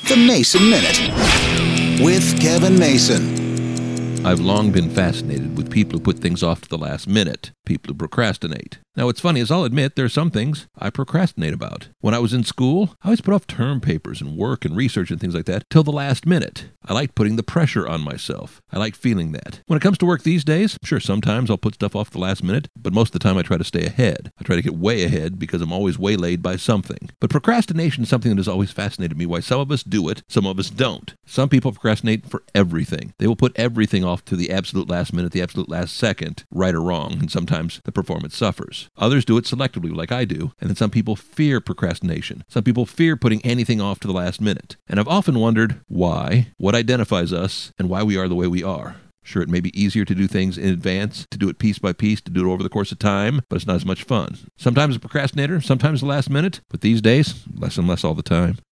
The Mason Minute with Kevin Mason. I've long been fascinated with people who put things off to the last minute, people who procrastinate. Now, what's funny is I'll admit there are some things I procrastinate about. When I was in school, I always put off term papers and work and research and things like that till the last minute. I like putting the pressure on myself. I like feeling that. When it comes to work these days, sure, sometimes I'll put stuff off the last minute, but most of the time I try to stay ahead. I try to get way ahead because I'm always waylaid by something. But procrastination is something that has always fascinated me, why some of us do it, some of us don't. Some people procrastinate for everything. They will put everything off to the absolute last minute, the absolute last second, right or wrong, and sometimes the performance suffers. Others do it selectively, like I do, and then some people fear procrastination. Some people fear putting anything off to the last minute. And I've often wondered why, what identifies us, and why we are the way we are. Sure, it may be easier to do things in advance, to do it piece by piece, to do it over the course of time, but it's not as much fun. Sometimes a procrastinator, sometimes the last minute, but these days, less and less all the time.